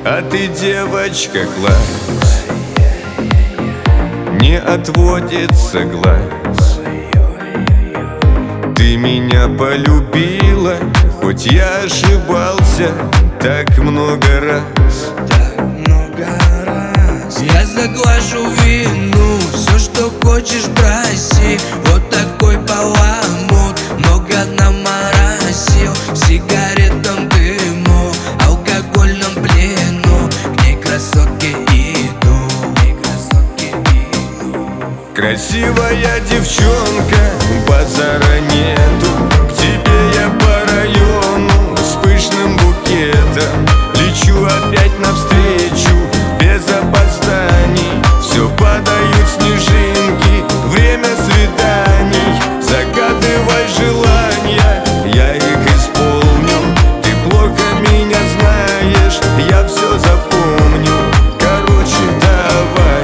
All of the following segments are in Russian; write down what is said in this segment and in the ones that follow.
А ты, девочка, класс, не отводится глаз. Ты меня полюбила, хоть я ошибался так много раз. Я заглажу вину, все, что хочешь, проси. Вот такой баламут, много наморосил. В сигаретном дыму, алкогольном плену, к ней красотке иду. Красивая девчонка, базара нету. К тебе я по району с пышным букетом. Лечу опять навстречу, без опозданий. Все падают снежинки, время свиданий. Загадывай желания, я их исполню. Ты плохо меня знаешь, я все запомню. Короче, давай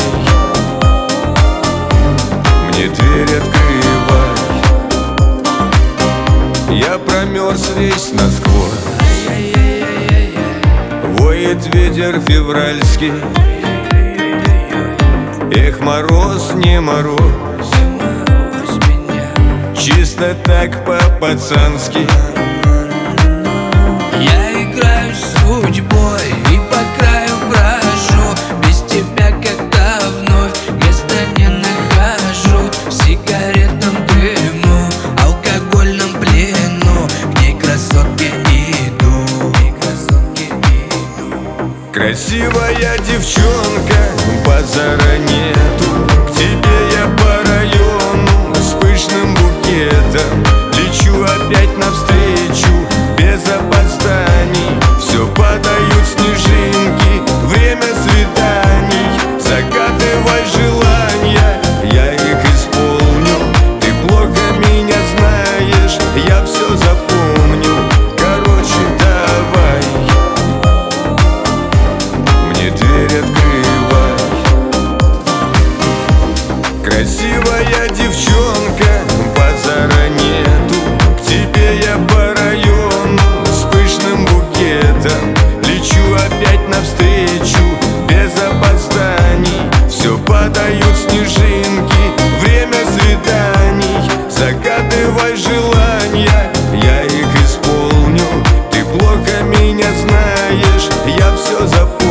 мне дверь открывай. Я промерз весь насквозь, воет ветер февральский. Эх, мороз, не мороз, чисто так по-пацански. Я играю с судьбой и по краю брожу. Без тебя как-то вновь места не нахожу. В сигаретном дыму, алкогольном плену, к ней красотке иду. Красивая девчонка, базара нету. К тебе я по району с пышным букетом. Лечу опять навстречу, без опозданий. Все падают снежинки, время свиданий. Загадывай желания, я их исполню. Ты плохо меня знаешь, я все запомню. Короче, давай мне дверь открывай. Красивая девчонка, базара нету. К тебе я по району с пышным букетом. Лечу опять навстречу, без опозданий. Все падают снежинки, время свиданий. Загадывай желания, я их исполню. Ты плохо меня знаешь, я все запомню.